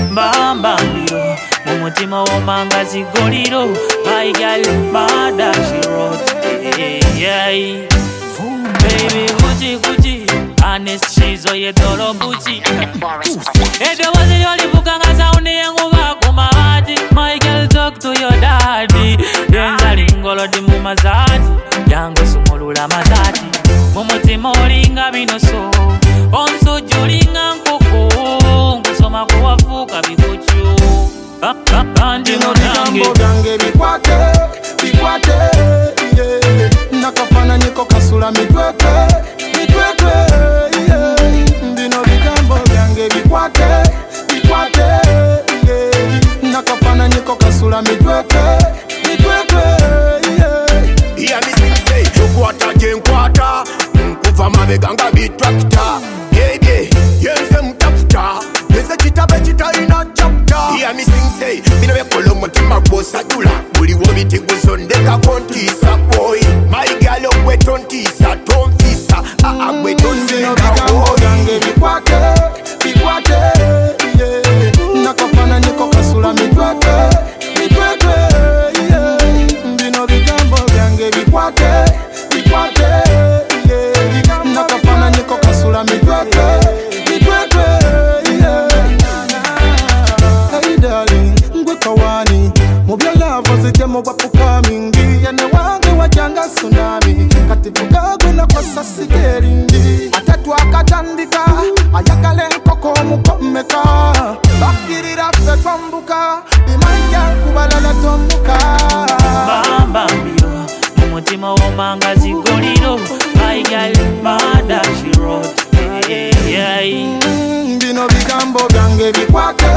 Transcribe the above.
Bambambiro Mumutima womanga zigoliro My girl mada she wrote yeah. Baby Gucci Gucci Honest shizo ye dolo Gucci Ede wazi yoli bukanga saundi yengu baku mahati My girl talk to your daddy Denza lingolo di mumazati Yango sumulula matati Mumutima olinga binoso Onso julinga nkoko Nkusoma kuwafuka bikuchu Andi mudange bikwate bikwate yeah. Nakafana niko kasula mitwete mitwete yeah. Bino bigambo byange bikwate bikwate yeah. Nakafana niko kasula mitwete mitwete yeah. Hear me sing say Chukwata jenkwata Nkuva mabeganga bitrakta Gege yenze mtafuta Yenze chitabe chita ina chapta Hear me sing say Bino bekolo mutima bosa dula Buli wobiti gusondeka kontisa boy My girl we tontisa tonfisa we tonsenga boy Gange bikwate bikwate yeah. Nakafana niko kasula mitwete mitwete yeah. Bino bigambo gange bikwate bikwate yeah. Nakafana niko kasula mitwete mitwete yeah. Hey darling ngwe kawani Mubya love zije mubapuka mingi Yene wange wajanga tsunami Kativugago na kwa sasigeringi Atatu akatandika Ayakale nkoko mukomeka Bakirira fe twambuka Imanja kubalala tombuka Bambambiro Mumutima womanga zigoliro My girl mada she wrote yeah. Bino bigambo byange bikwate